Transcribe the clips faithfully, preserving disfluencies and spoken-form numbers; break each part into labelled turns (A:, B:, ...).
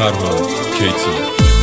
A: فرهاد کیتی.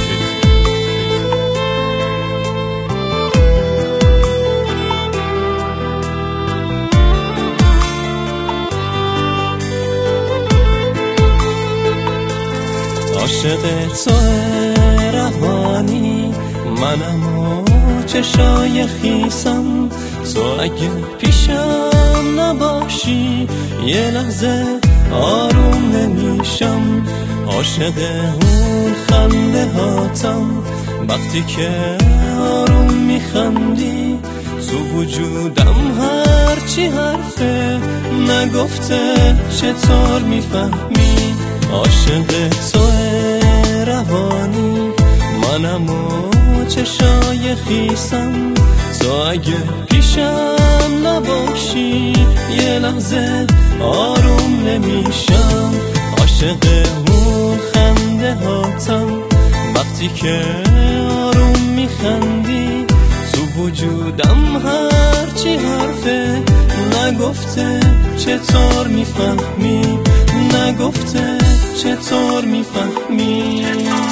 B: عاشق تو روانی منم و چشای خیسم، تو اگه پیشم نباشی یه لحظه آروم نمیشم. عاشق اون خنده هاتم وقتی که آروم میخندی، تو وجودم هرچی حرفه نگفته چطور میفهمی. عاشق تو روانی منم و چشای خیسم، تو اگه پیشم نباشی یه لحظه آروم نمیشم. عاشق اون خنده هاتم وقتی که آروم میخندی، تو وجودم هرچی حرفه نگفته چطور میفهمی، نگفته چطور میفهمی.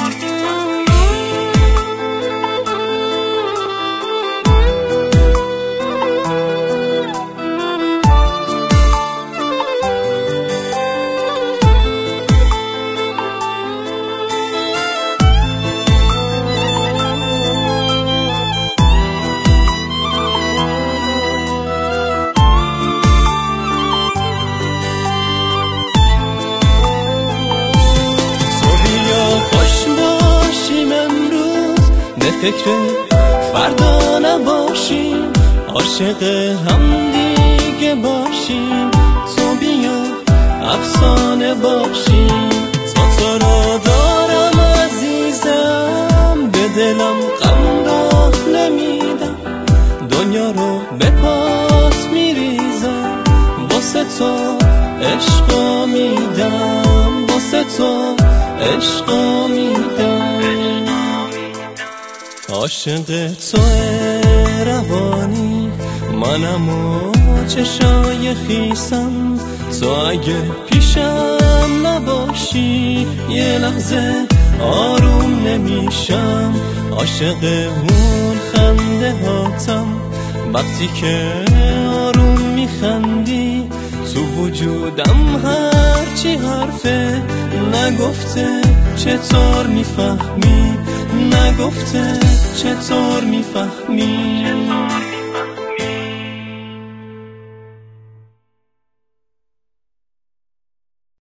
B: فکر فردا نباشیم، عاشق هم دیگه باشیم. تو بیا افسانه باشیم، تا تو رو دارم عزیزم، به دلم غم راه نمیدم، دنیا رو به پات میریزم، واسه تو عشقا میدم، واسه تو عشقا میدم. عاشق تو روانی منم و چشای خیسم، تو اگه پیشم نباشی یه لحظه آروم نمیشم. عاشق اون خنده هاتم وقتی که آروم میخندی، تو وجودم هرچی حرفه نگفته چطور میفهمی، نگفته چطور میفهمی.